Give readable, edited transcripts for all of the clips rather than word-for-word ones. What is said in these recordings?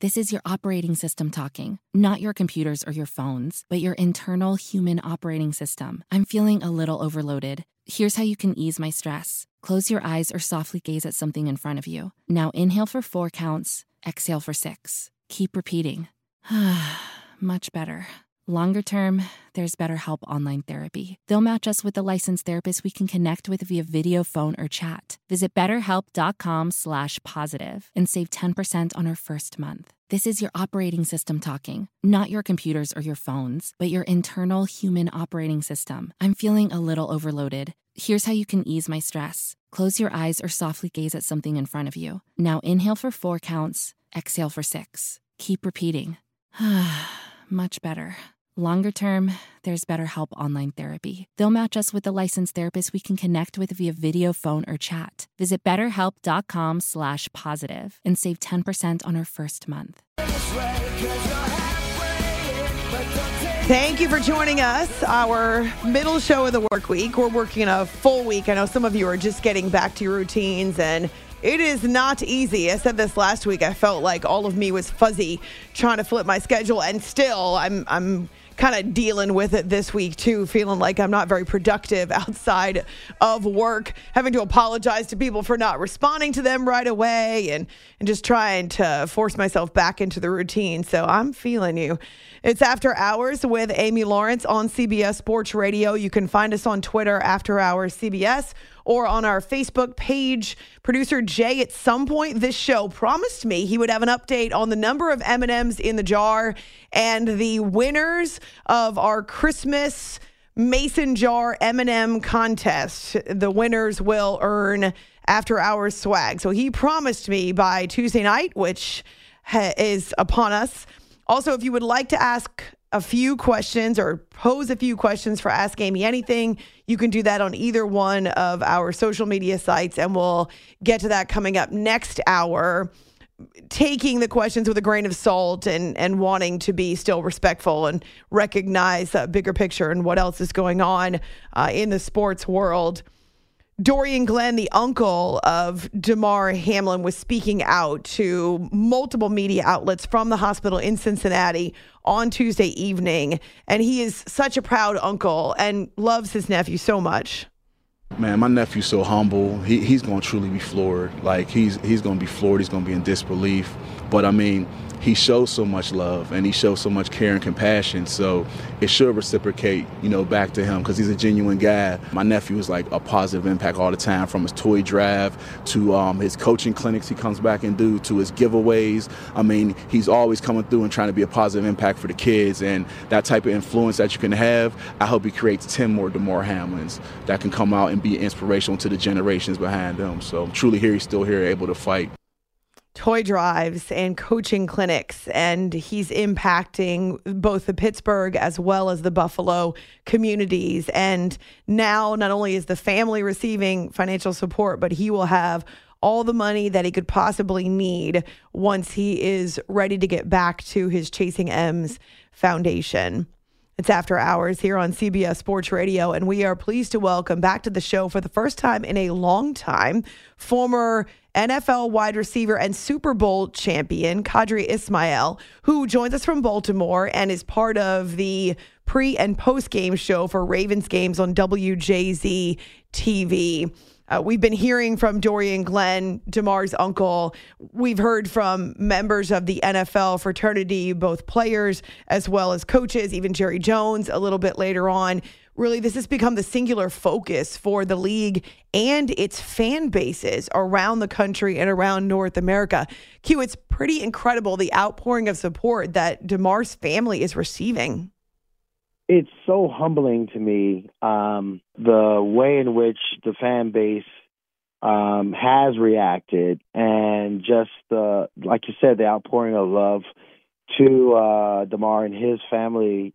This is your operating system talking, not your computers or your phones, but your internal human operating system. I'm feeling a little overloaded. Here's how you can ease my stress. Close your eyes or softly gaze at something in front of you. Now inhale for 4 counts, exhale for 6. Keep repeating. Much better. Longer term, there's BetterHelp Online Therapy. They'll match us with a licensed therapist we can connect with via video, phone, or chat. Visit betterhelp.com/positive and save 10% on our first month. This is your operating system talking, not your computers or your phones, but your internal human operating system. I'm feeling a little overloaded. Here's how you can ease my stress. Close your eyes or softly gaze at something in front of you. Now inhale for 4 counts, exhale for 6. Keep repeating. Much better. Longer term, there's BetterHelp Online Therapy. They'll match us with a licensed therapist we can connect with via video, phone, or chat. Visit betterhelp.com/positive and save 10% on our first month. Thank you for joining us. Our middle show of the work week. We're working a full week. I know some of you are just getting back to your routines, and it is not easy. I said this last week. I felt like all of me was fuzzy trying to flip my schedule, and still I'm kind of dealing with it this week too, feeling like I'm not very productive outside of work, having to apologize to people for not responding to them right away, and just trying to force myself back into the routine. So I'm feeling you. It's After Hours with Amy Lawrence on CBS Sports Radio. You can find us on Twitter, After Hours CBS, or on our Facebook page. Producer Jay, at some point this show, promised me he would have an update on the number of M&Ms in the jar and the winners of our Christmas Mason Jar M&M contest. The winners will earn After Hours swag. So he promised me by Tuesday night, which is upon us. Also, if you would like to ask a few questions or pose a few questions for Ask Amy Anything, you can do that on either one of our social media sites, and we'll get to that coming up next hour, taking the questions with a grain of salt and wanting to be still respectful and recognize a bigger picture and what else is going on in the sports world. Dorian Glenn, the uncle of Damar Hamlin, was speaking out to multiple media outlets from the hospital in Cincinnati on Tuesday evening. And he is such a proud uncle and loves his nephew so much. Man, my nephew's so humble. He's going to truly be floored. Like, he's going to be floored. He's going to be in disbelief. But, I mean, he shows so much love and he shows so much care and compassion. So it should reciprocate, back to him, because he's a genuine guy. My nephew is like a positive impact all the time, from his toy drive to his coaching clinics he comes back and do, to his giveaways. I mean, he's always coming through and trying to be a positive impact for the kids. And that type of influence that you can have, I hope he creates 10 more Damar Hamlins that can come out and be inspirational to the generations behind them. So truly he's still here, able to fight. Toy drives and coaching clinics, and he's impacting both the Pittsburgh as well as the Buffalo communities. And now not only is the family receiving financial support, but he will have all the money that he could possibly need once he is ready to get back to his Chasing M's foundation. It's After Hours here on CBS Sports Radio, and we are pleased to welcome back to the show for the first time in a long time former NFL wide receiver and Super Bowl champion Qadry Ismail, who joins us from Baltimore and is part of the pre- and post-game show for Ravens games on WJZ TV. We've been hearing from Dorian Glenn, Damar's uncle. We've heard from members of the NFL fraternity, both players as well as coaches, even Jerry Jones a little bit later on. Really, this has become the singular focus for the league and its fan bases around the country and around North America. Q, it's pretty incredible, the outpouring of support that Damar's family is receiving. It's so humbling to me, the way in which the fan base has reacted, and just like you said, the outpouring of love to Damar and his family.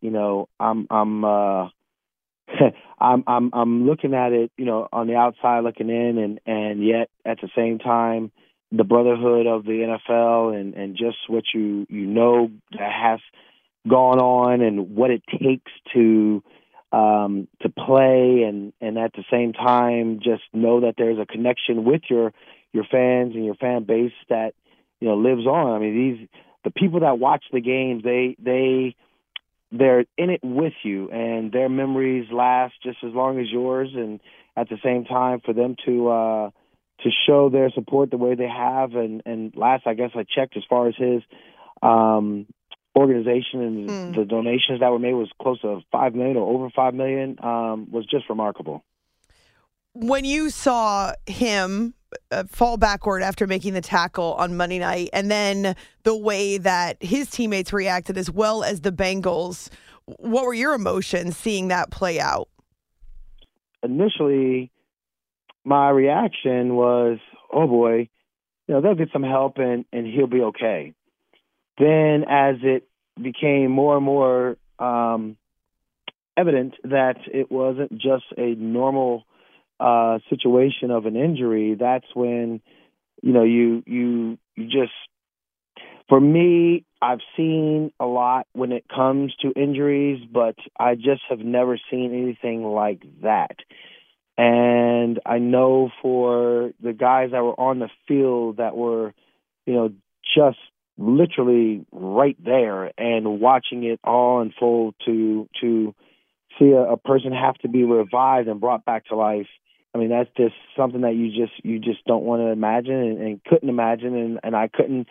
I'm looking at it, on the outside looking in, and yet at the same time, the brotherhood of the NFL and just what that has gone on and what it takes to play, and at the same time just know that there's a connection with your fans and your fan base that lives on. I mean, the people that watch the games, they're in it with you, and their memories last just as long as yours. And at the same time, for them to show their support the way they have, and last I guess I checked, as far as his organization and the donations that were made was close to $5 million or over $5 million, was just remarkable. When you saw him fall backward after making the tackle on Monday night, and then the way that his teammates reacted as well as the Bengals, what were your emotions seeing that play out? Initially, my reaction was, oh boy, they'll get some help and he'll be okay. Then as it became more and more evident that it wasn't just a normal situation of an injury, that's when, you just, for me, I've seen a lot when it comes to injuries, but I just have never seen anything like that. And I know for the guys that were on the field that were, just literally right there and watching it all unfold to see a person have to be revived and brought back to life. I mean, that's just something that you just don't want to imagine and couldn't imagine. And I couldn't,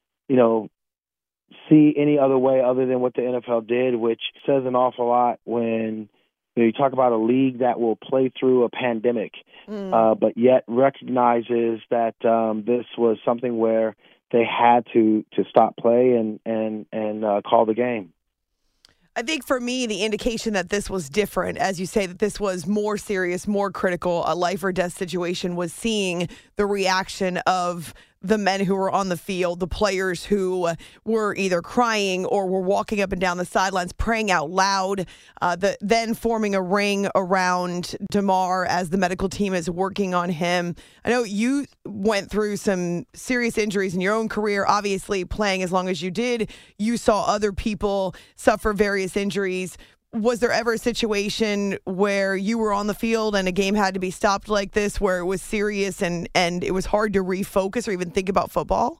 see any other way other than what the NFL did, which says an awful lot when you talk about a league that will play through a pandemic, but yet recognizes that this was something where they had to stop play and call the game. I think for me, the indication that this was different, as you say, that this was more serious, more critical, a life or death situation, was seeing the reaction of the men who were on the field, the players who were either crying or were walking up and down the sidelines, praying out loud, then forming a ring around Damar as the medical team is working on him. I know you went through some serious injuries in your own career, obviously playing as long as you did. You saw other people suffer various injuries. Was there ever a situation where you were on the field and a game had to be stopped like this, where it was serious and it was hard to refocus or even think about football?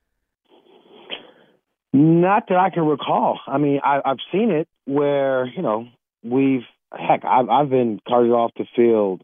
Not that I can recall. I mean, I've seen it where, I've been carted off the field.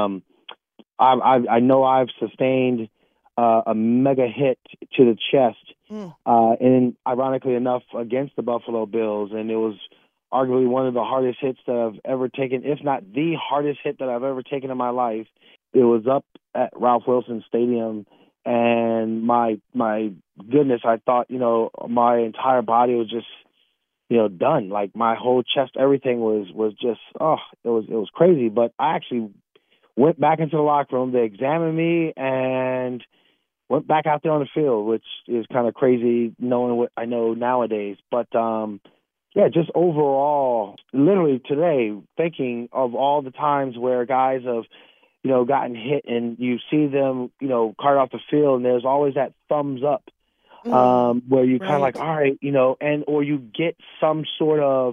I know I've sustained a mega hit to the chest, and ironically enough, against the Buffalo Bills, and it was arguably one of the hardest hits that I've ever taken, if not the hardest hit that I've ever taken in my life. It was up at Ralph Wilson Stadium, and my goodness, I thought, my entire body was just, done. Like my whole chest, everything was just, it was crazy. But I actually went back into the locker room. They examined me and went back out there on the field, which is kind of crazy knowing what I know nowadays. But, yeah, just overall, literally today, thinking of all the times where guys have, gotten hit and you see them, carted off the field, and there's always that thumbs up where you kind of like, all right, or you get some sort of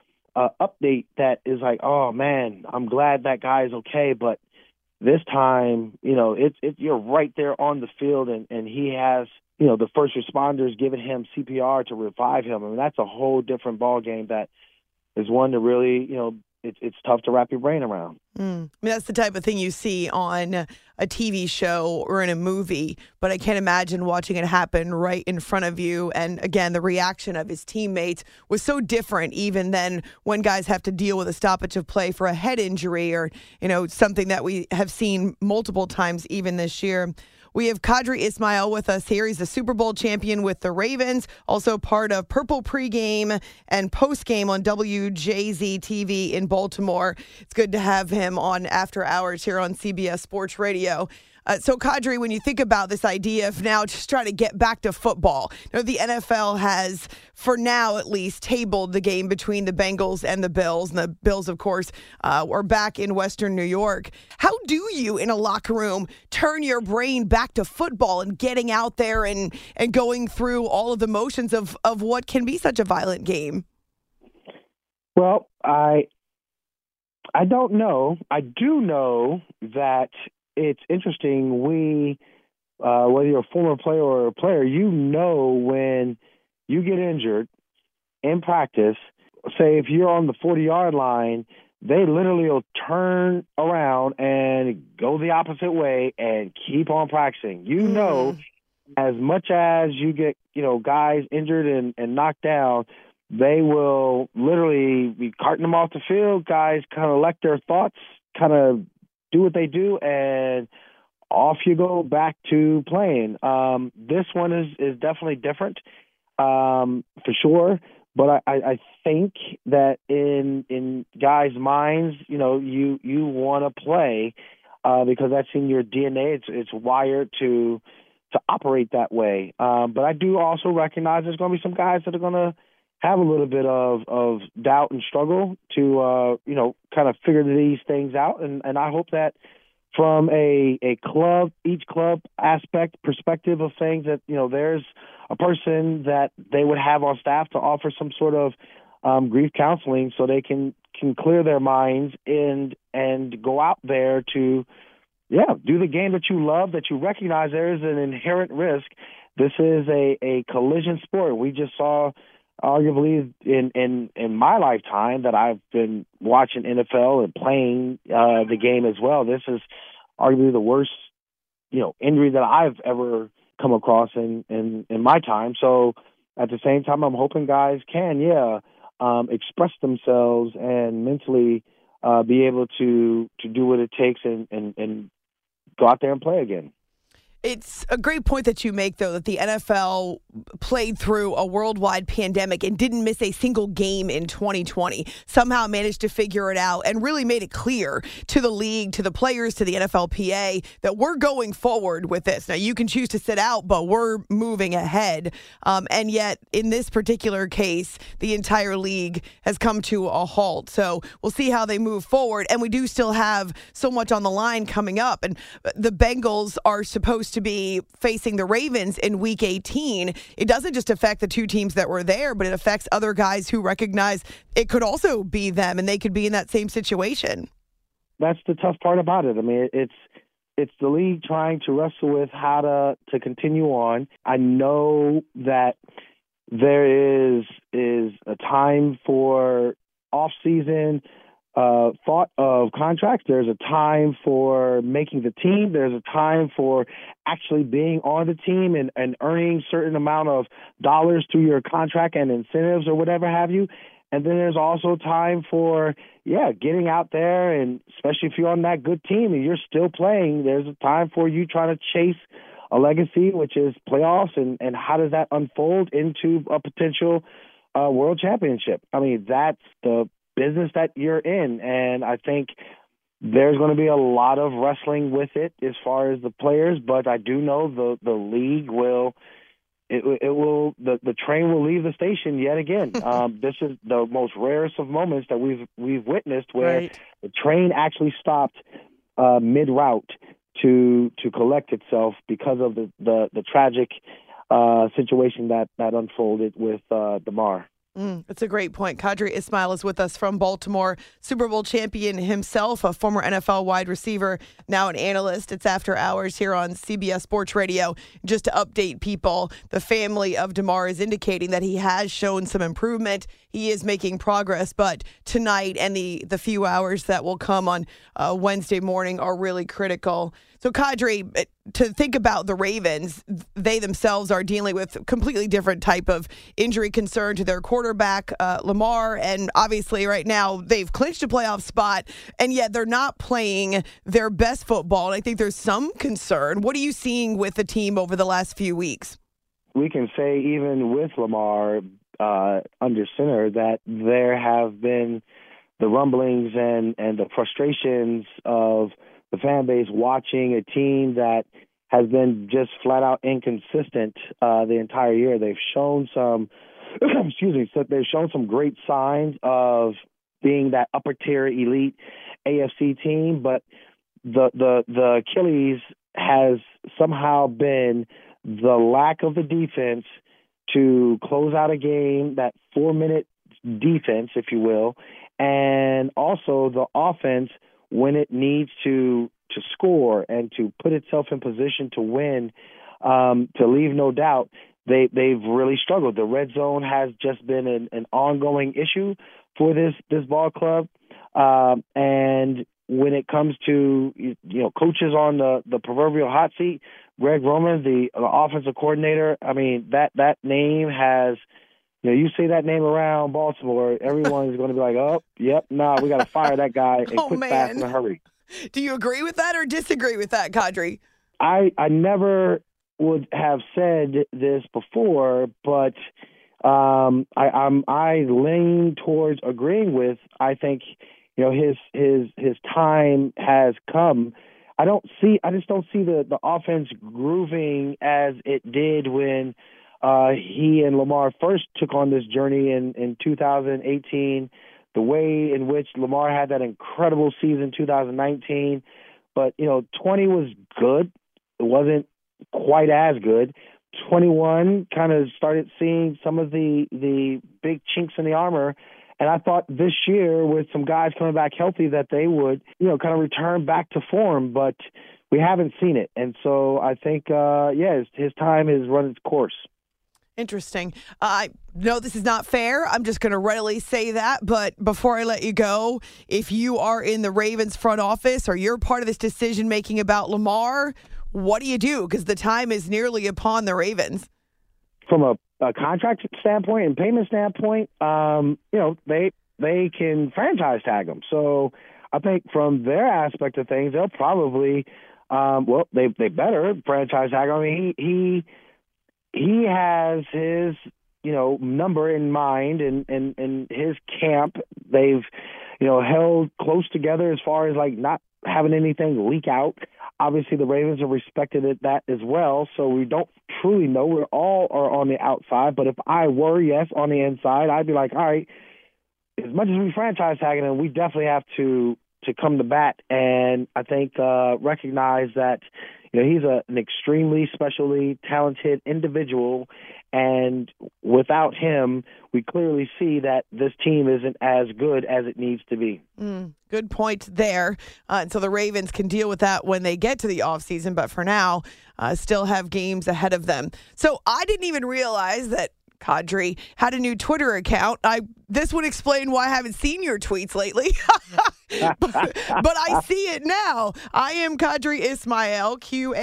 update that is like, oh man, I'm glad that guy's okay, but this time, you're right there on the field, and he has, the first responders giving him CPR to revive him. I mean, that's a whole different ball game that is one to really, it's tough to wrap your brain around. I mean, that's the type of thing you see on a TV show or in a movie, but I can't imagine watching it happen right in front of you. And again, the reaction of his teammates was so different even than when guys have to deal with a stoppage of play for a head injury or, something that we have seen multiple times even this year. We have Qadry Ismail with us here. He's the Super Bowl champion with the Ravens, also part of Purple pregame and postgame on WJZ TV in Baltimore. It's good to have him on After Hours here on CBS Sports Radio. So, Qadry, when you think about this idea of now just trying to get back to football, the NFL has, for now at least, tabled the game between the Bengals and the Bills. And the Bills, of course, are back in Western New York. How do you, in a locker room, turn your brain back to football and getting out there and going through all of the motions of what can be such a violent game? Well, I don't know. I do know that it's interesting. Whether you're a former player or a player, when you get injured in practice, say if you're on the 40-yard line, they literally will turn around and go the opposite way and keep on practicing. You know, as much as you get, guys injured and knocked down, they will literally be carting them off the field. Guys kind of collect their thoughts, kind of do what they do, and off you go back to playing. This one is definitely different, for sure. But I think that in guys' minds, you want to play because that's in your DNA. It's wired to operate that way. But I do also recognize there's going to be some guys that are going to have a little bit of doubt and struggle to kind of figure these things out. And I hope that from each club perspective of things that, there's a person that they would have on staff to offer some sort of grief counseling so they can clear their minds and go out there to, do the game that you love, that you recognize there is an inherent risk. This is a collision sport. We just saw, arguably in my lifetime that I've been watching NFL and playing the game as well, this is arguably the worst, injury that I've ever come across in my time. So at the same time, I'm hoping guys can, express themselves and mentally be able to do what it takes and go out there and play again. It's a great point that you make, though, that the NFL played through a worldwide pandemic and didn't miss a single game in 2020. Somehow managed to figure it out and really made it clear to the league, to the players, to the NFLPA that we're going forward with this. Now, you can choose to sit out, but we're moving ahead. And yet, in this particular case, the entire league has come to a halt. So we'll see how they move forward. And we do still have so much on the line coming up. And the Bengals are supposed to be facing the Ravens in Week 18. It doesn't just affect the two teams that were there, but it affects other guys who recognize it could also be them and they could be in that same situation. That's the tough part about it. I mean, it's the league trying to wrestle with how to continue on. I know that there is a time for off-season thought of contracts. There's a time for making the team. There's a time for actually being on the team and earning certain amount of dollars through your contract and incentives or whatever have you. And then there's also time for, getting out there, and especially if you're on that good team and you're still playing, there's a time for you trying to chase a legacy, which is playoffs, and how does that unfold into a potential world championship? I mean, that's the business that you're in, and I think there's going to be a lot of wrestling with it as far as the players, but I do know the league will the train will leave the station yet again. This is the most rarest of moments that we've witnessed where the train actually stopped mid-route to collect itself because of the tragic situation that unfolded with Damar. That's a great point. Qadry Ismail is with us from Baltimore, Super Bowl champion himself, a former NFL wide receiver, now an analyst. It's After Hours here on CBS Sports Radio. Just to update people, the family of Damar is indicating that he has shown some improvement. He is making progress, but tonight and the few hours that will come on Wednesday morning are really critical. So, Qadry, to think about the Ravens, they themselves are dealing with a completely different type of injury concern to their quarterback, Lamar, and obviously right now they've clinched a playoff spot, and yet they're not playing their best football, and I think there's some concern. What are you seeing with the team over the last few weeks? We can say even with Lamar under center that there have been the rumblings and the frustrations of the fan base watching a team that has been just flat out inconsistent the entire year. They've shown some, they've shown some great signs of being that upper tier elite AFC team, but the Achilles has somehow been the lack of the defense to close out a game, that 4-minute defense, if you will, and also the offense when it needs to score and to put itself in position to win, to leave no doubt they've really struggled. The red zone has just been an ongoing issue for this ball club. And when it comes to coaches on the proverbial hot seat, Greg Roman, the offensive coordinator, I mean, that name has, you say that name around Baltimore, everyone is going to be like, oh, yep, we got to fire that guy and quick, fast, in a hurry. Do you agree with that or disagree with that, Kadri? I never would have said this before, but I lean towards agreeing with. I think his time has come. I just don't see the offense grooving as it did when he and Lamar first took on this journey in 2018. The way in which Lamar had that incredible season 2019, but 20 was good. It wasn't quite as good. 21 kind of started seeing some of the big chinks in the armor. And I thought this year, with some guys coming back healthy, that they would, kind of return back to form. But we haven't seen it. And so I think, his time has run its course. Interesting. I know this is not fair. I'm just going to readily say that. But before I let you go, if you are in the Ravens front office or you're part of this decision-making about Lamar, what do you do? Because the time is nearly upon the Ravens. From a contract standpoint and payment standpoint, they can franchise tag him. So I think from their aspect of things, they'll probably, they better franchise tag him. I mean, he has his, number in mind and his camp. They've, held close together as far as like not having anything leak out. Obviously, the Ravens have respected that as well, so we don't truly know. We all are on the outside, but if I were, on the inside, I'd be like, all right, as much as we franchise tagging him, we definitely have to come to bat, and I think recognize that he's an extremely specially talented individual, and without him, we clearly see that this team isn't as good as it needs to be. Good point there. And so the Ravens can deal with that when they get to the offseason, but for now, still have games ahead of them. So I didn't even realize that Kadri had a new Twitter account. This would explain why I haven't seen your tweets lately. but I see it now. I am Kadri Ismail,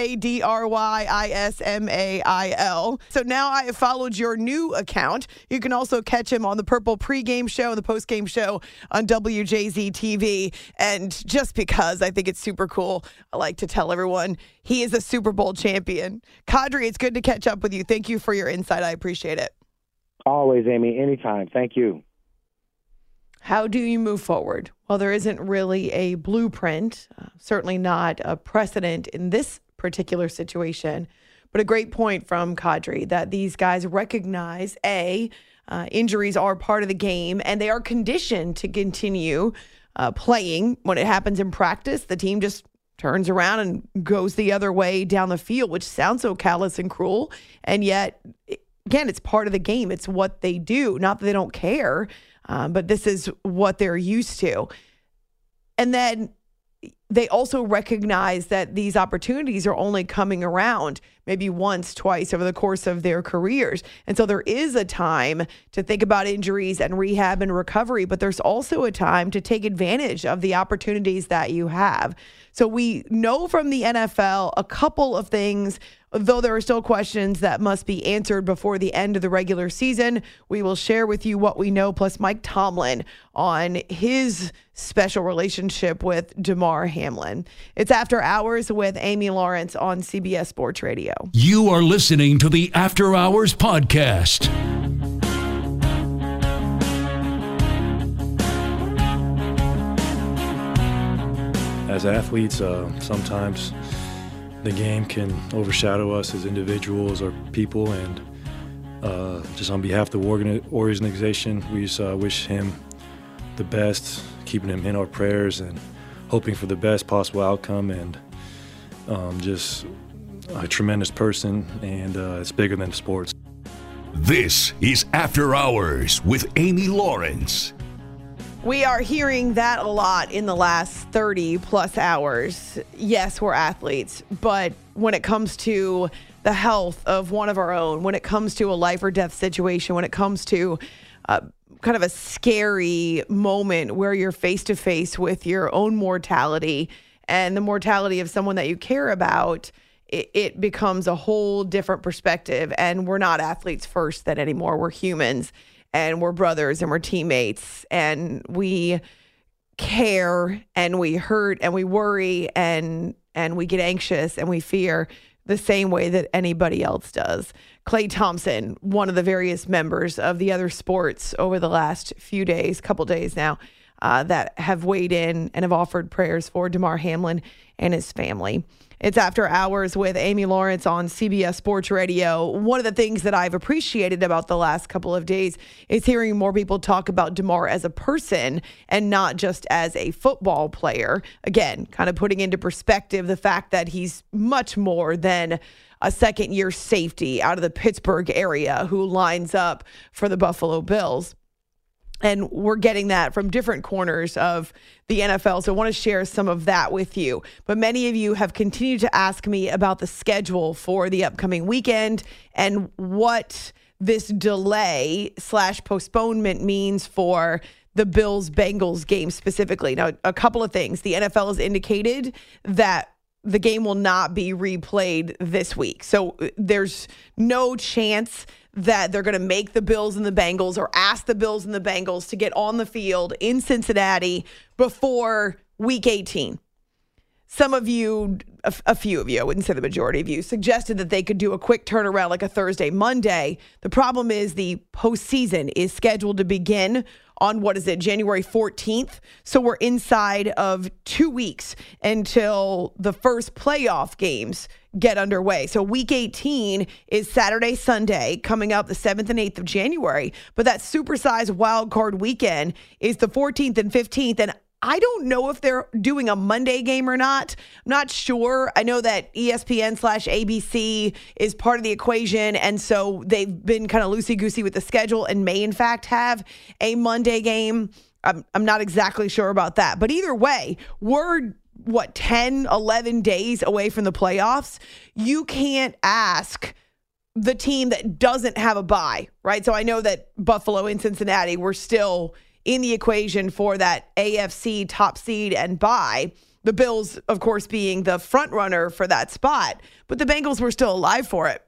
QADRYISMAIL. So now I have followed your new account. You can also catch him on the Purple pregame show and the postgame show on WJZ TV. And just because I think it's super cool, I like to tell everyone he is a Super Bowl champion. Kadri, it's good to catch up with you. Thank you for your insight. I appreciate it. Always, Amy. Anytime. Thank you. How do you move forward? Well, there isn't really a blueprint, certainly not a precedent in this particular situation, but a great point from Kadri that these guys recognize, injuries are part of the game, and they are conditioned to continue playing. When it happens in practice, the team just turns around and goes the other way down the field, which sounds so callous and cruel, and yet, again, it's part of the game. It's what they do. Not that they don't care, but this is what they're used to. And then they also recognize that these opportunities are only coming around maybe once, twice over the course of their careers. And so there is a time to think about injuries and rehab and recovery, but there's also a time to take advantage of the opportunities that you have. So we know from the NFL a couple of things, though there are still questions that must be answered before the end of the regular season. We will share with you what we know, plus Mike Tomlin on his special relationship with Damar Hamlin. It's After Hours with Amy Lawrence on CBS Sports Radio. You are listening to the After Hours podcast. As athletes, sometimes the game can overshadow us as individuals or people, and just on behalf of the organization, we just wish him the best, keeping him in our prayers and hoping for the best possible outcome, and just a tremendous person, and it's bigger than sports. This is After Hours with Amy Lawrence. We are hearing that a lot in the last 30 plus hours. Yes, we're athletes, but when it comes to the health of one of our own, when it comes to a life or death situation, when it comes to kind of a scary moment where you're face to face with your own mortality and the mortality of someone that you care about, it becomes a whole different perspective. And we're not athletes first then anymore. We're humans, and we're brothers, and we're teammates, and we care, and we hurt, and we worry, and we get anxious, and we fear the same way that anybody else does. Klay Thompson, one of the various members of the other sports over the last few days, couple days now, that have weighed in and have offered prayers for Damar Hamlin and his family. It's After Hours with Amy Lawrence on CBS Sports Radio. One of the things that I've appreciated about the last couple of days is hearing more people talk about Damar as a person and not just as a football player. Again, kind of putting into perspective the fact that he's much more than a second-year safety out of the Pittsburgh area who lines up for the Buffalo Bills. And we're getting that from different corners of the NFL. So I want to share some of that with you. But many of you have continued to ask me about the schedule for the upcoming weekend and what this delay / postponement means for the Bills-Bengals game specifically. Now, a couple of things. The NFL has indicated that the game will not be replayed this week. So there's no chance that they're going to make the Bills and the Bengals or ask the Bills and the Bengals to get on the field in Cincinnati before Week 18. Some of you, a few of you, I wouldn't say the majority of you, suggested that they could do a quick turnaround like a Thursday, Monday. The problem is the postseason is scheduled to begin on, January 14th. So we're inside of 2 weeks until the first playoff games get underway. So Week 18 is Saturday, Sunday, coming up the 7th and 8th of January. But that supersized wild card weekend is the 14th and 15th. And I don't know if they're doing a Monday game or not. I'm not sure. I know that ESPN / ABC is part of the equation, and so they've been kind of loosey-goosey with the schedule and may, in fact, have a Monday game. I'm not exactly sure about that. But either way, we're, 10, 11 days away from the playoffs. You can't ask the team that doesn't have a bye, right? So I know that Buffalo and Cincinnati were still in the equation for that AFC top seed and bye. The Bills, of course, being the front runner for that spot, but the Bengals were still alive for it.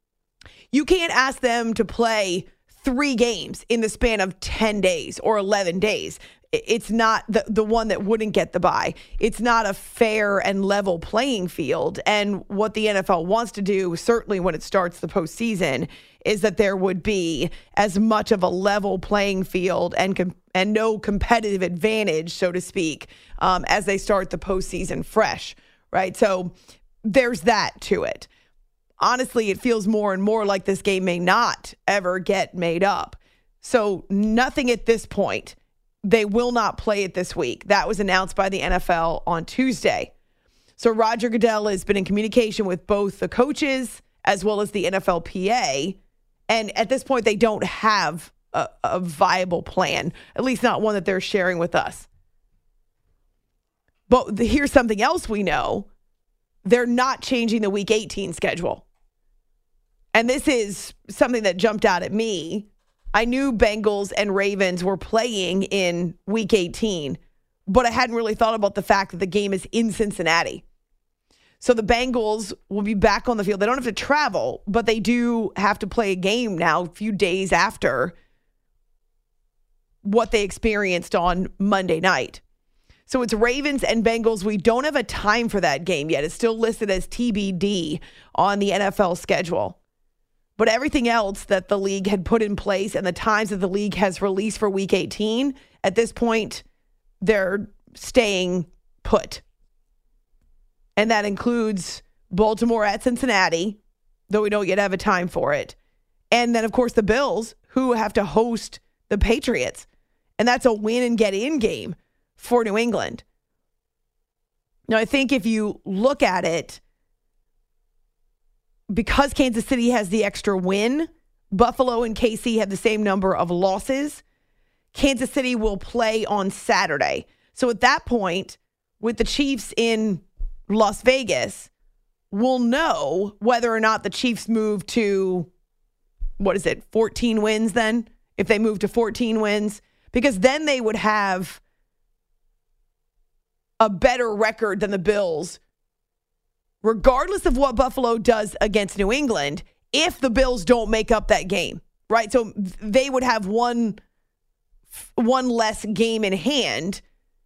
You can't ask them to play 3 games in the span of 10 days or 11 days. It's not the one that wouldn't get the bye. It's not a fair and level playing field. And what the NFL wants to do, certainly when it starts the postseason, is that there would be as much of a level playing field and no competitive advantage, so to speak, as they start the postseason fresh, right? So there's that to it. Honestly, it feels more and more like this game may not ever get made up. So nothing at this point. They will not play it this week. That was announced by the NFL on Tuesday. So Roger Goodell has been in communication with both the coaches as well as the NFLPA. And at this point, they don't have a viable plan, at least not one that they're sharing with us. But here's something else we know. They're not changing the Week 18 schedule. And this is something that jumped out at me. I knew Bengals and Ravens were playing in Week 18, but I hadn't really thought about the fact that the game is in Cincinnati. So the Bengals will be back on the field. They don't have to travel, but they do have to play a game now a few days after what they experienced on Monday night. So it's Ravens and Bengals. We don't have a time for that game yet. It's still listed as TBD on the NFL schedule. But everything else that the league had put in place and the times that the league has released for Week 18, at this point, they're staying put. And that includes Baltimore at Cincinnati, though we don't yet have a time for it. And then, of course, the Bills, who have to host the Patriots. And that's a win and get in game for New England. Now, I think if you look at it, because Kansas City has the extra win, Buffalo and KC have the same number of losses. Kansas City will play on Saturday. So at that point, with the Chiefs in Las Vegas, we'll know whether or not the Chiefs move to, 14 wins then? If they move to 14 wins? Because then they would have a better record than the Bills, regardless of what Buffalo does against New England, if the Bills don't make up that game, right? So they would have one less game in hand,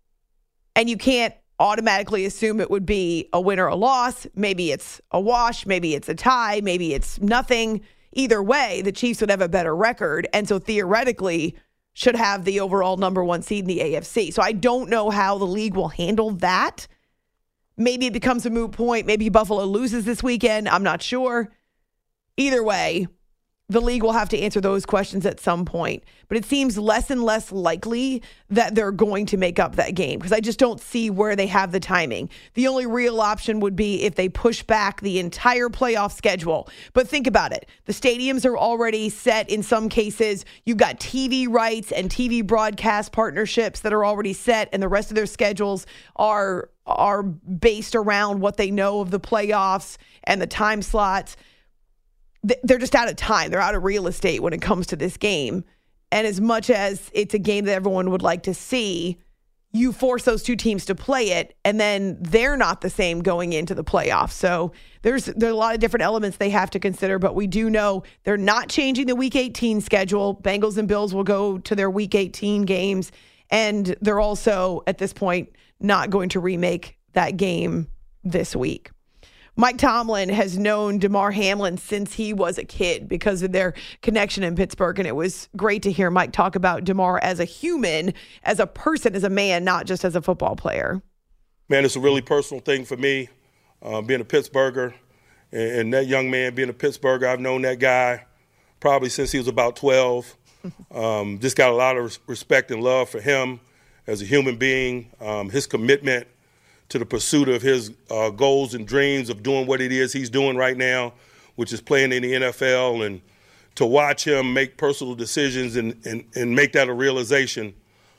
and you can't automatically assume it would be a win or a loss. Maybe it's a wash, maybe it's a tie, maybe it's nothing. Either way, the Chiefs would have a better record, and so theoretically should have the overall number one seed in the AFC. So I don't know how the league will handle that. Maybe it becomes a moot point. Maybe Buffalo loses this weekend. I'm not sure. Either way, the league will have to answer those questions at some point. But it seems less and less likely that they're going to make up that game because I just don't see where they have the timing. The only real option would be if they push back the entire playoff schedule. But think about it. The stadiums are already set in some cases. You've got TV rights and TV broadcast partnerships that are already set, and the rest of their schedules are based around what they know of the playoffs and the time slots. They're just out of time. They're out of real estate when it comes to this game. And as much as it's a game that everyone would like to see, you force those two teams to play it, and then they're not the same going into the playoffs. So there's a lot of different elements they have to consider, but we do know they're not changing the Week 18 schedule. Bengals and Bills will go to their Week 18 games, and they're also, at this point, not going to remake that game this week. Mike Tomlin has known Damar Hamlin since he was a kid because of their connection in Pittsburgh. And it was great to hear Mike talk about Damar as a human, as a person, as a man, not just as a football player. Man, it's a really personal thing for me, being a Pittsburgher. And that young man being a Pittsburgher, I've known that guy probably since he was about 12. Just got a lot of respect and love for him as a human being, his commitment to the pursuit of his goals and dreams of doing what it is he's doing right now, which is playing in the NFL, and to watch him make personal decisions and make that a realization.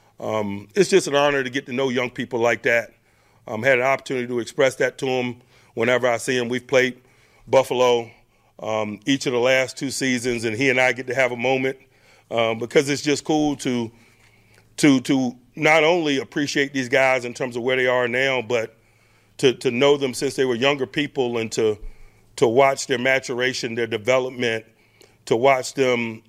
It's just an honor to get to know young people like that. Had an opportunity to express that to him whenever I see him. We've played Buffalo each of the last 2 seasons, and he and I get to have a moment because it's just cool to not only appreciate these guys in terms of where they are now, but to know them since they were younger people and to watch their maturation, their development, to watch them,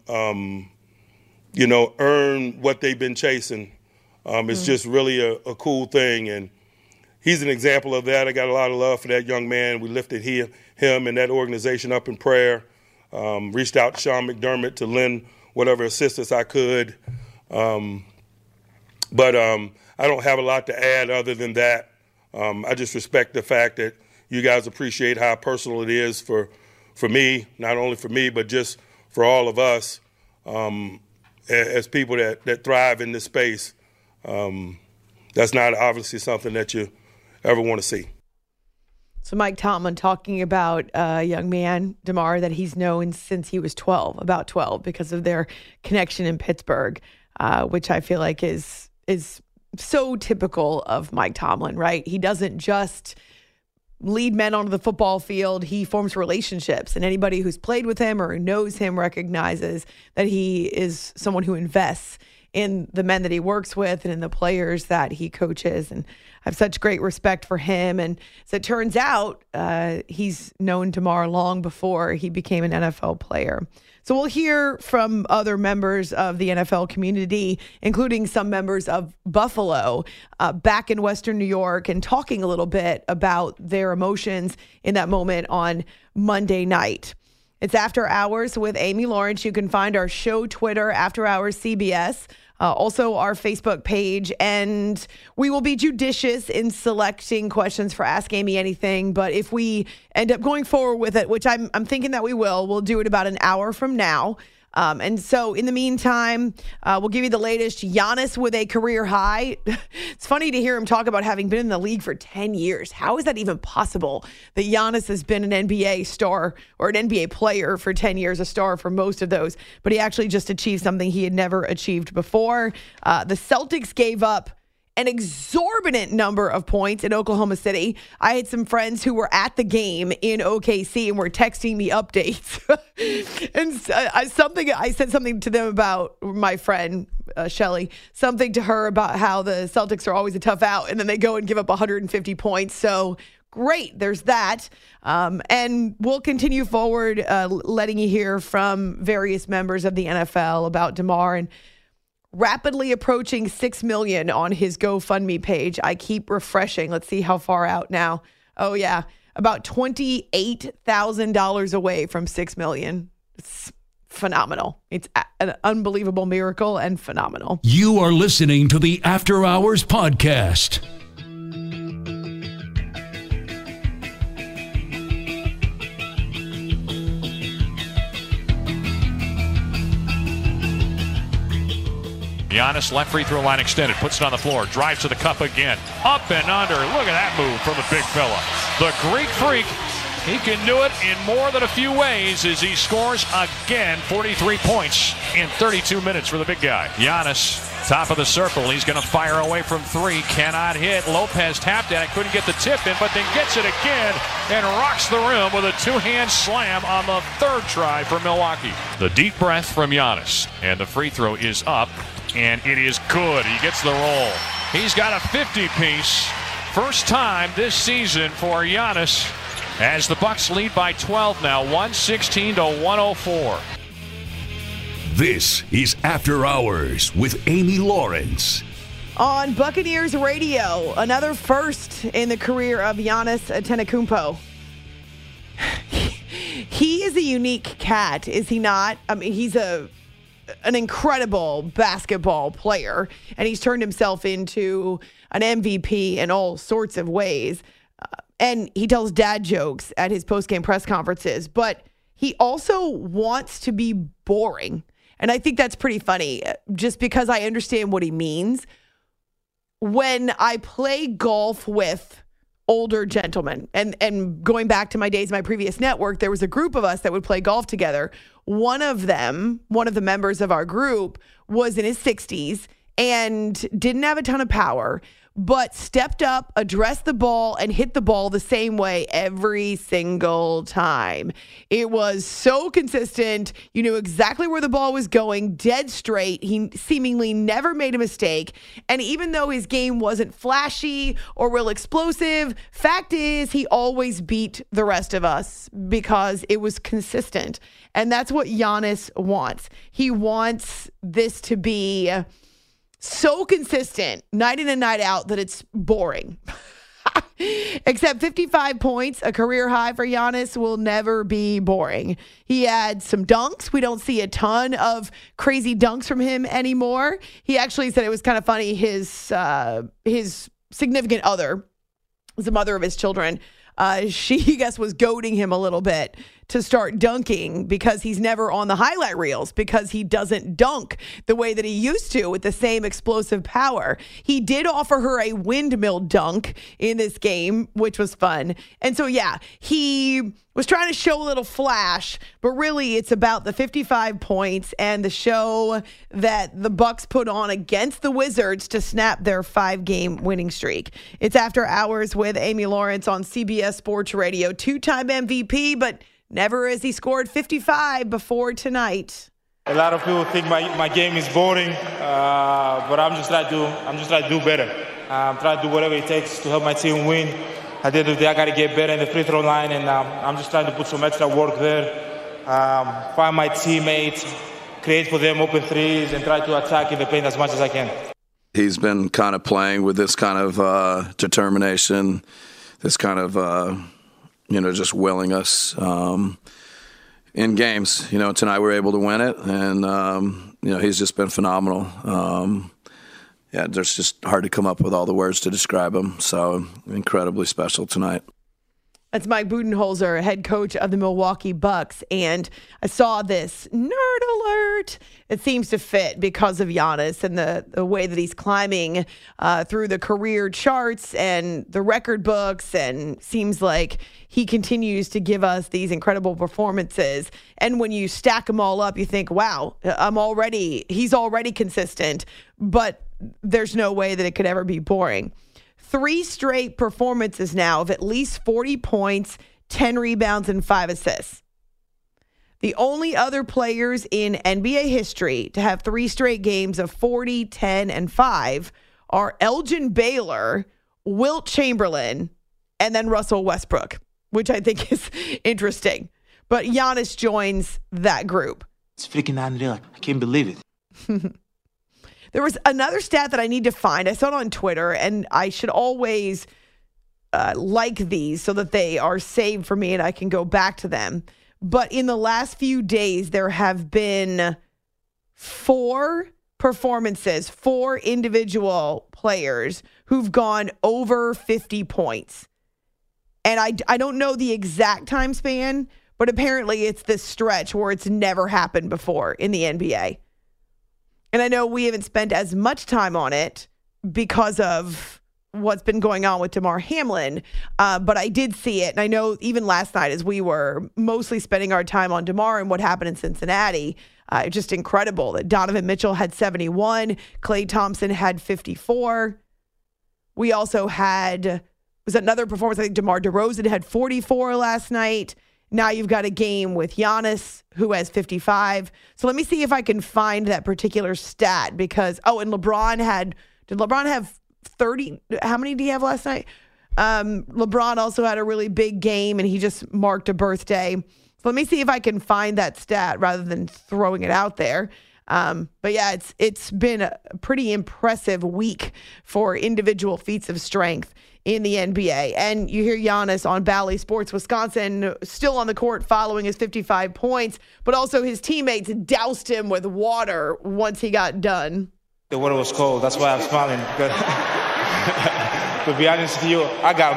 earn what they've been chasing. It's just really a cool thing. And he's an example of that. I got a lot of love for that young man. We lifted him and that organization up in prayer, reached out to Sean McDermott to lend whatever assistance I could. But I don't have a lot to add other than that. I just respect the fact that you guys appreciate how personal it is for me, not only for me, but just for all of us as people that thrive in this space. That's not obviously something that you ever want to see. So Mike Tomlin talking about a young man, Damar, that he's known since he was about 12, because of their connection in Pittsburgh, which I feel like is so typical of Mike Tomlin, right? He doesn't just lead men onto the football field. He forms relationships, and anybody who's played with him or knows him recognizes that he is someone who invests in the men that he works with and in the players that he coaches. And I have such great respect for him. And as it turns out, he's known Damar long before he became an NFL player. So we'll hear from other members of the NFL community, including some members of Buffalo, back in Western New York, and talking a little bit about their emotions in that moment on Monday night. It's After Hours with Amy Lawrence. You can find our show Twitter, After Hours CBS, also our Facebook page, and we will be judicious in selecting questions for Ask Amy Anything. But if we end up going forward with it, which I'm thinking that we will, we'll do it about an hour from now. And so in the meantime, we'll give you the latest. Giannis with a career high. It's funny to hear him talk about having been in the league for 10 years. How is that even possible that Giannis has been an NBA star or an NBA player for 10 years, a star for most of those, but he actually just achieved something he had never achieved before. The Celtics gave up an exorbitant number of points in Oklahoma City. I had some friends who were at the game in OKC and were texting me updates. And I said something to them about my friend, Shelly, something to her about how the Celtics are always a tough out, and then they go and give up 150 points. So great, there's that. And we'll continue forward letting you hear from various members of the NFL about DeMar, and rapidly approaching 6 million on his GoFundMe page. I keep refreshing. Let's see how far out now. Oh yeah, about $28,000 away from 6 million. It's phenomenal. It's an unbelievable miracle and phenomenal. You are listening to the After Hours Podcast. Giannis, left free throw line extended, puts it on the floor, drives to the cup again, up and under. Look at that move from the big fella. The Greek Freak, he can do it in more than a few ways as he scores again 43 points in 32 minutes for the big guy. Giannis, top of the circle, he's going to fire away from three, cannot hit. Lopez tapped at it, couldn't get the tip in, but then gets it again and rocks the rim with a two-hand slam on the third try for Milwaukee. The deep breath from Giannis, and the free throw is up. And it is good. He gets the roll. He's got a 50-piece. First time this season for Giannis as the Bucks lead by 12 now, 116-104. This is After Hours with Amy Lawrence. On Buccaneers Radio, another first in the career of Giannis Antetokounmpo. He is a unique cat, is he not? I mean, he's an incredible basketball player, and he's turned himself into an MVP in all sorts of ways. And he tells dad jokes at his post-game press conferences, but he also wants to be boring. And I think that's pretty funny, just because I understand what he means. When I play golf with older gentlemen, and going back to my days in my previous network, there was a group of us that would play golf together. One of the members of our group was in his 60s and didn't have a ton of power, but stepped up, addressed the ball, and hit the ball the same way every single time. It was so consistent. You knew exactly where the ball was going, dead straight. He seemingly never made a mistake. And even though his game wasn't flashy or real explosive, fact is he always beat the rest of us because it was consistent. And that's what Giannis wants. He wants this to be so consistent, night in and night out, that it's boring. Except 55 points, a career high for Giannis, will never be boring. He had some dunks. We don't see a ton of crazy dunks from him anymore. He actually said it was kind of funny. His significant other, the mother of his children, she, I guess, was goading him a little bit to start dunking because he's never on the highlight reels because he doesn't dunk the way that he used to with the same explosive power. He did offer her a windmill dunk in this game, which was fun. And so, yeah, he was trying to show a little flash, but really it's about the 55 points and the show that the Bucks put on against the Wizards to snap their 5-game winning streak. It's After Hours with Amy Lawrence on CBS Sports Radio. 2-time MVP, but never has he scored 55 before tonight. A lot of people think my game is boring, but I'm just trying to do better. I'm trying to do whatever it takes to help my team win. At the end of the day, I got to get better in the free throw line, and I'm just trying to put some extra work there, find my teammates, create for them open threes, and try to attack in the paint as much as I can. He's been kind of playing with this kind of determination, this kind of just willing us in games. Tonight we were able to win it, and he's just been phenomenal. There's just hard to come up with all the words to describe him. So incredibly special tonight. That's Mike Budenholzer, head coach of the Milwaukee Bucks. And I saw this nerd alert. It seems to fit because of Giannis and the way that he's climbing through the career charts and the record books, and seems like he continues to give us these incredible performances. And when you stack them all up, you think, wow, he's already consistent. But there's no way that it could ever be boring. 3 straight performances now of at least 40 points, 10 rebounds, and 5 assists. The only other players in NBA history to have 3 straight games of 40, 10, and 5 are Elgin Baylor, Wilt Chamberlain, and then Russell Westbrook, which I think is interesting. But Giannis joins that group. It's freaking unreal. I can't believe it. There was another stat that I need to find. I saw it on Twitter, and I should always like these so that they are saved for me and I can go back to them. But in the last few days, there have been 4 performances, 4 individual players who've gone over 50 points. And I don't know the exact time span, but apparently it's this stretch where it's never happened before in the NBA. And I know we haven't spent as much time on it because of what's been going on with DeMar Hamlin, but I did see it. And I know even last night as we were mostly spending our time on DeMar and what happened in Cincinnati, just incredible that Donovan Mitchell had 71, Klay Thompson had 54. We also had, was another performance, I think DeMar DeRozan had 44 last night. Now you've got a game with Giannis, who has 55. So let me see if I can find that particular stat because, and LeBron did LeBron have 30? How many did he have last night? LeBron also had a really big game and he just marked a birthday. So let me see if I can find that stat rather than throwing it out there. But yeah, it's been a pretty impressive week for individual feats of strength in the NBA. And you hear Giannis on Bally Sports Wisconsin still on the court following his 55 points, but also his teammates doused him with water once he got done. The water was cold. That's why I'm smiling. To be honest with you, I got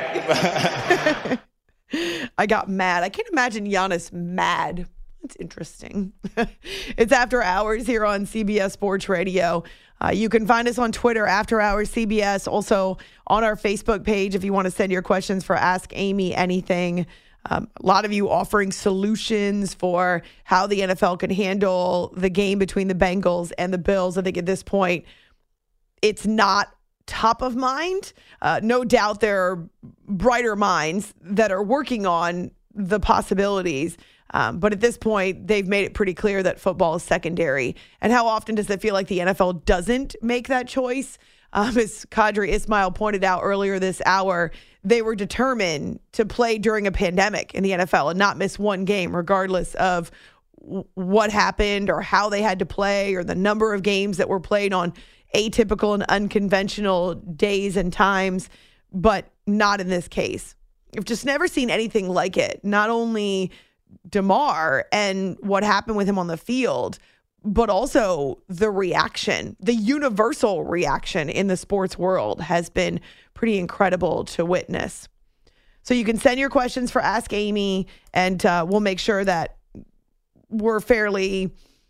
mad. I got mad. I can't imagine Giannis mad. It's interesting. It's After Hours here on CBS Sports Radio. You can find us on Twitter, After Hours CBS, also on our Facebook page if you want to send your questions for Ask Amy Anything. A lot of you offering solutions for how the NFL can handle the game between the Bengals and the Bills. I think at this point, it's not top of mind. No doubt there are brighter minds that are working on the possibilities. But at this point, they've made it pretty clear that football is secondary. And how often does it feel like the NFL doesn't make that choice? As Qadry Ismail pointed out earlier this hour, they were determined to play during a pandemic in the NFL and not miss one game, regardless of what happened or how they had to play or the number of games that were played on atypical and unconventional days and times, but not in this case. I've just never seen anything like it. Not only DeMar and what happened with him on the field, but also the reaction, the universal reaction in the sports world has been pretty incredible to witness. So you can send your questions for Ask Amy, and we'll make sure that we're fairly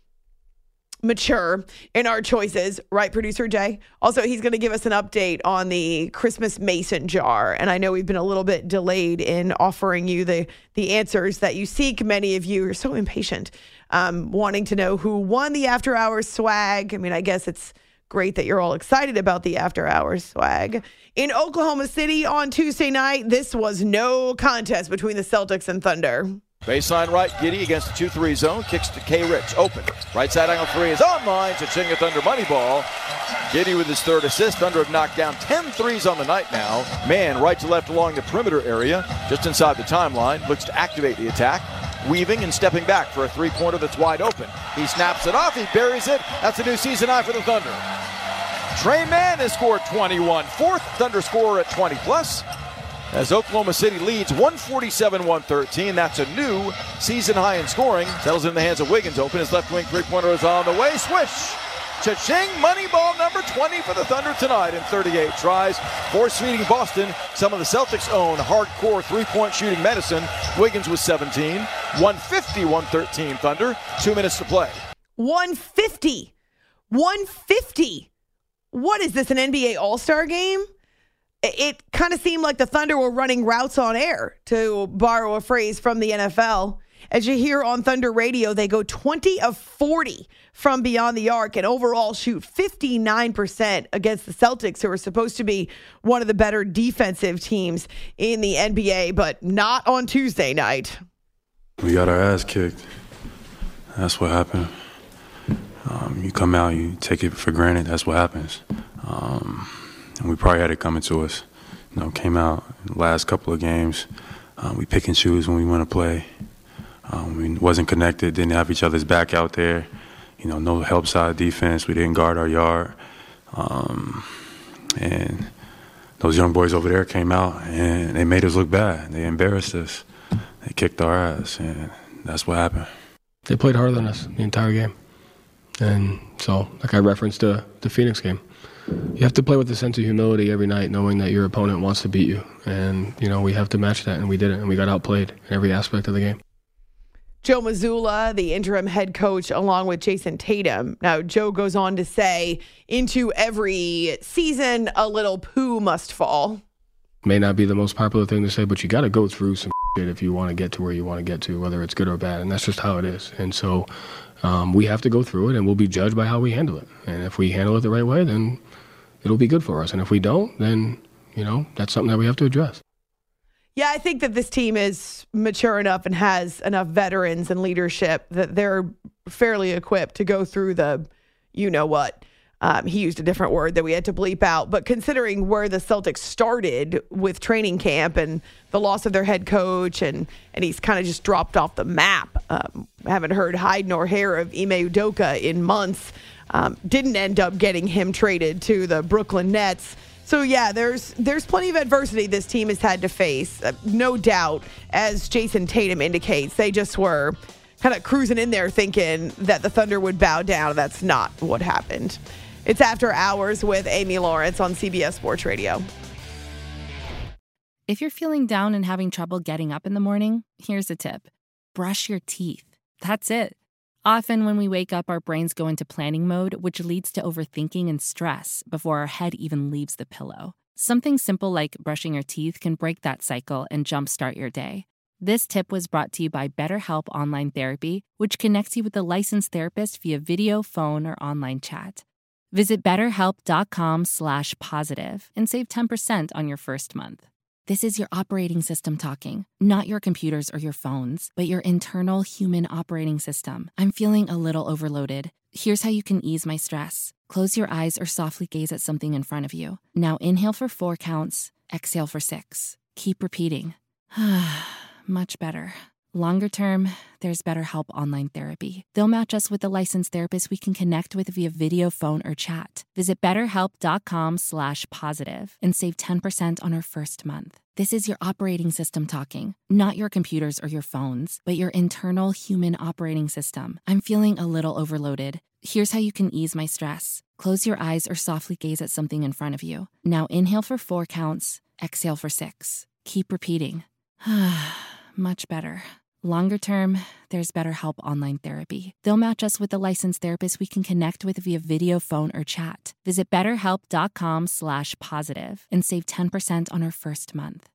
mature in our choices, right, Producer Jay? Also, he's going to give us an update on the Christmas Mason jar. And I know we've been a little bit delayed in offering you the answers that you seek. Many of you are so impatient, wanting to know who won the After Hours swag. I mean, I guess it's great that you're all excited about the After Hours swag. In Oklahoma City on Tuesday night, this was no contest between the Celtics and Thunder. Baseline right, Giddey against the 2-3 zone, kicks to K. Rich, open. Right side angle 3 is online, Chichinga Thunder money ball. Giddey with his 3rd assist. Thunder have knocked down 10 threes on the night now. Man, right to left along the perimeter area, just inside the timeline, looks to activate the attack. Weaving and stepping back for a 3-pointer that's wide open. He snaps it off, he buries it. That's a new season high for the Thunder. Tre Mann has scored 21, 4th Thunder scorer at 20+. As Oklahoma City leads 147-113. That's a new season high in scoring. Settles in the hands of Wiggins. Open his left wing 3-pointer is on the way. Swish! Cha-ching! Money ball number 20 for the Thunder tonight in 38 tries. Force-feeding Boston some of the Celtics' own hardcore 3-point shooting medicine. Wiggins was 17. 150-113 Thunder. 2 minutes to play. 150! 150! What is this, an NBA All-Star game? It kind of seemed like the Thunder were running routes on air, to borrow a phrase from the NFL. As you hear on Thunder Radio, they go 20 of 40 from beyond the arc and overall shoot 59% against the Celtics, who are supposed to be one of the better defensive teams in the NBA, but not on Tuesday night. We got our ass kicked. That's what happened. You come out, you take it for granted. That's what happens. And we probably had it coming to us. Came out the last couple of games. We pick and choose when we want to play. We wasn't connected, didn't have each other's back out there. No help side defense. We didn't guard our yard. And those young boys over there came out, and they made us look bad. They embarrassed us. They kicked our ass, and that's what happened. They played harder than us the entire game. And so, like I referenced the Phoenix game, you have to play with a sense of humility every night, knowing that your opponent wants to beat you. And, we have to match that, and we did it, and we got outplayed in every aspect of the game. Joe Mazzulla, the interim head coach, along with Jason Tatum. Now, Joe goes on to say, into every season, a little poo must fall. May not be the most popular thing to say, but you got to go through some shit if you want to get to where you want to get to, whether it's good or bad. And that's just how it is. And so we have to go through it, and we'll be judged by how we handle it. And if we handle it the right way, then it'll be good for us. And if we don't, then, that's something that we have to address. Yeah, I think that this team is mature enough and has enough veterans and leadership that they're fairly equipped to go through the you-know-what. He used a different word that we had to bleep out. But considering where the Celtics started with training camp and the loss of their head coach, and he's kind of just dropped off the map. Haven't heard hide nor hair of Ime Udoka in months. Didn't end up getting him traded to the Brooklyn Nets. So, yeah, there's plenty of adversity this team has had to face. No doubt, as Jason Tatum indicates, they just were kind of cruising in there thinking that the Thunder would bow down. That's not what happened. It's After Hours with Amy Lawrence on CBS Sports Radio. If you're feeling down and having trouble getting up in the morning, here's a tip. Brush your teeth. That's it. Often when we wake up, our brains go into planning mode, which leads to overthinking and stress before our head even leaves the pillow. Something simple like brushing your teeth can break that cycle and jumpstart your day. This tip was brought to you by BetterHelp Online Therapy, which connects you with a licensed therapist via video, phone, or online chat. Visit BetterHelp.com/positive and save 10% on your first month. This is your operating system talking, not your computers or your phones, but your internal human operating system. I'm feeling a little overloaded. Here's how you can ease my stress. Close your eyes or softly gaze at something in front of you. Now inhale for 4 counts, exhale for 6. Keep repeating. Much better. Longer term, there's BetterHelp Online Therapy. They'll match us with a licensed therapist we can connect with via video, phone, or chat. Visit BetterHelp.com/positive and save 10% on our first month. This is your operating system talking, not your computers or your phones, but your internal human operating system. I'm feeling a little overloaded. Here's how you can ease my stress. Close your eyes or softly gaze at something in front of you. Now inhale for 4 counts, exhale for 6. Keep repeating. Much better. Longer term, there's BetterHelp Online Therapy. They'll match us with a licensed therapist we can connect with via video, phone, or chat. Visit BetterHelp.com/positive and save 10% on our first month.